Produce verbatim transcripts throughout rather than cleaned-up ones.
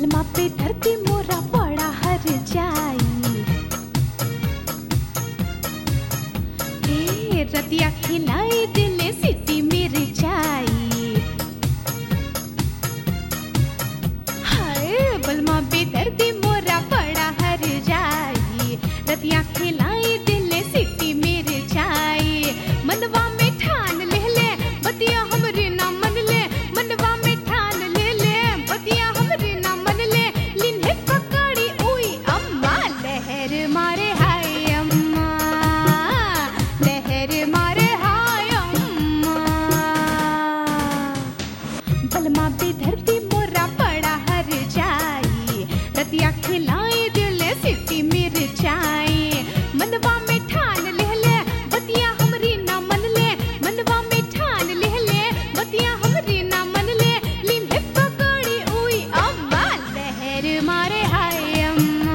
बलमा पे धरती मोरा बड़ा हर जाई। ए रतिया खिलाई दिले सिटी मिर जाई। हाय बलमा पे धरती मोरा बड़ा हर जाई। रतिया खिलाई दिले सिटी मिर जाई। मनवा में ठान ले ले बतिया हमरे ना मन ले। मनवा में ठान ले ले बतिया हमरे ना मन ले। लिन्हे पकड़ी उई अम्मा लहर मारे हाय अम्मा। लहर मारे हाय अम्मा। बलमा पे धरती मोरा बड़ा हर जाई। रतिया खिलाई दिले सिटी मिर जाई। मनवा में ठान ले ले बतिया हमरी ना मन ले। मनवा में ठान ले ले बतिया हमरी ना मन ले। लिन्हे पकड़ी उई अम्मा लहर मारे हाय अम्मा।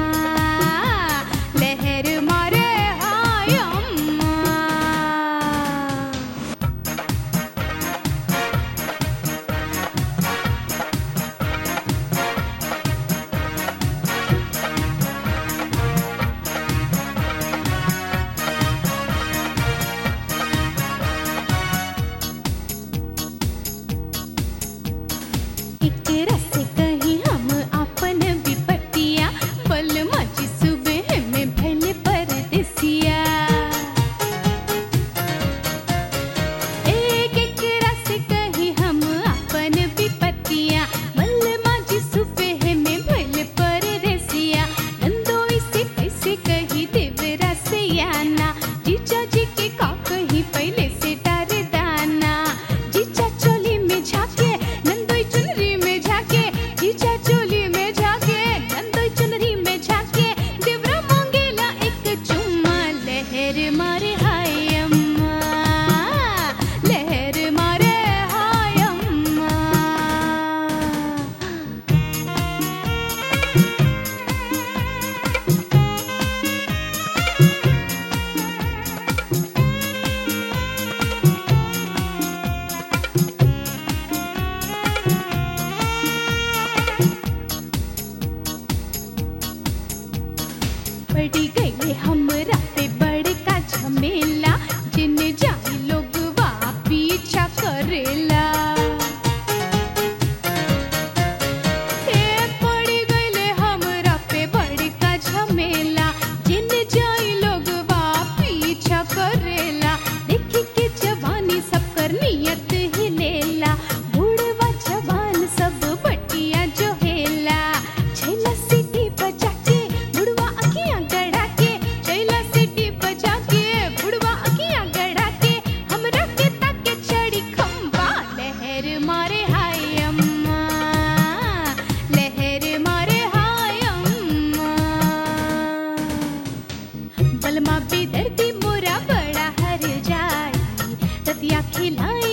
लहर मारे हाय अम्मा। एक रस कहीं हम आपन विपतिया। बलमा जी सुबह में भले परदेसिया। एक एक रस कहीं हम आपन विपतिया। बलमा जी सुबह में भले परदेसिया। नंदोई से कैसे कही देव रसियाना। जीजा जी के का कहीं पहले से डर दाना। जीजा चोली में झाके नंदोई चुनरी में झाके। जीजा चोली में झाके नंदोई चुनरी में झाके। देवरा मांगेला एक चुम्मा लहर मारे हाय अम्मा। लहर मारे हाय अम्मा। पड़ी गई हमरा पे बड़का झमेला। जिन जाई लोग वा पीछा करेला। ए पड़ी गई हमरा पे बड़का झमेला। जिन जाई लोग वा पीछा करेला। देखी के जवानी सब कर नियत हिलेला। बूढ़वा जवान सब बटिया जो हेला। छैला सीटी बजा के बुढ़वा अखियां गड़ा के। छैला सीटी बजा के बुढ़वा अखियां गड़ा के। हमरा के ताके चढ़ी खंबा लहर मारे हाय अम्मा। लहर मारे हाय अम्मा। बलमा पे धरती मोरा बड़ा हर जाई। रतिया खिलाई